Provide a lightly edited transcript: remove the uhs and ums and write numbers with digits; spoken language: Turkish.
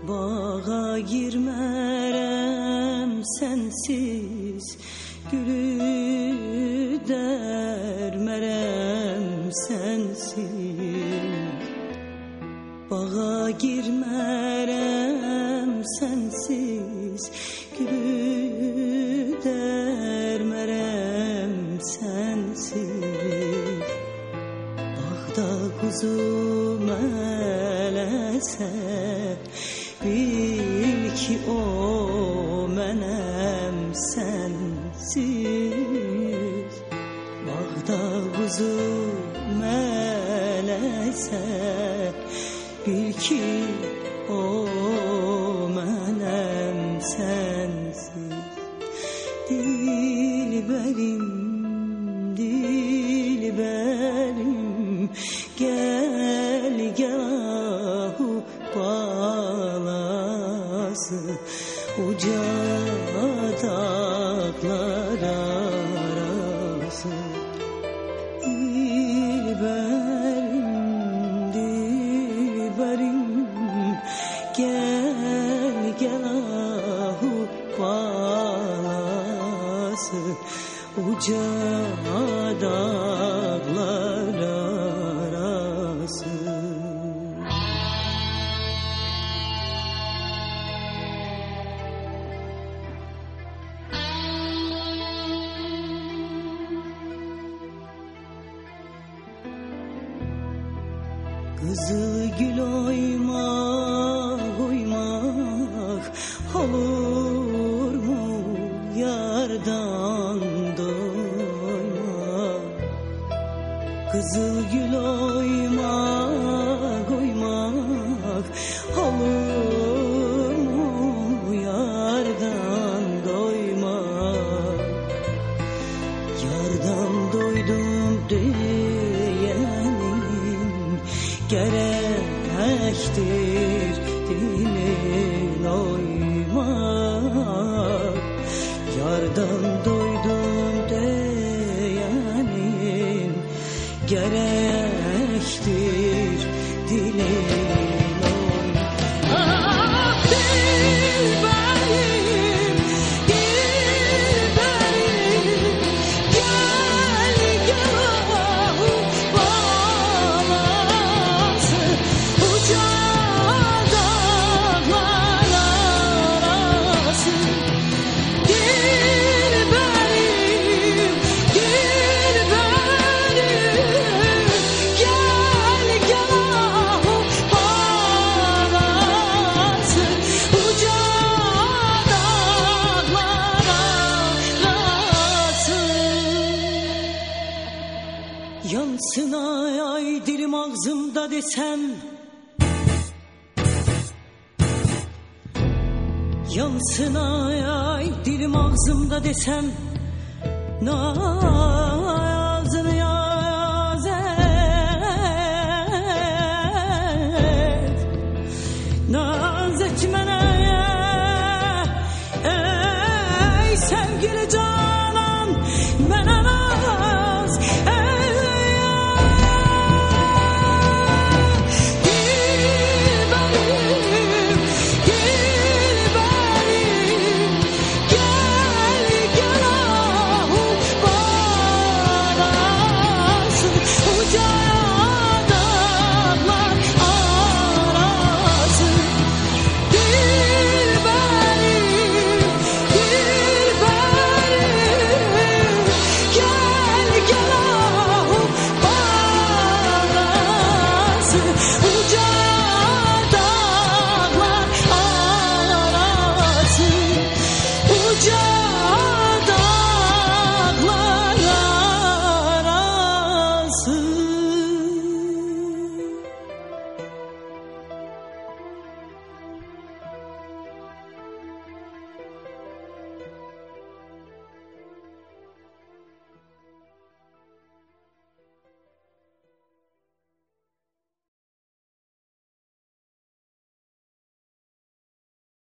Bağa girmərəm sensiz, gülü dərmərəm sensiz. Bağa girmərəm sensiz, gülü dərmərəm sensiz. Bağda quzu mələsə, bil ki o mənəm sensiz. Bağda quzu mələsə, bil ki o mənəm sensiz. Dilbərim, dilbərim, gel gel balası, uca dağlar arası. Dilbərim, dilbərim, gel gel balası, uca dağlar arası. Kızıl gül oymak, oymak olur mu yardan doymak? Kızıl gül oymak, oymak olur mu yardan doymak? Yardan doydum diyenin gerektir dilin oymak. Yardan doydum diyenin gerektir dilin oymak. Ah dilberim, dilberim, gel gel balası, uca dağlar arası. Dilberim, dilberim, gel gel balası, uca dağlar arası. Yansın ay ay dilim ağzımda desem, yansın ay ay dilim ağzımda desem,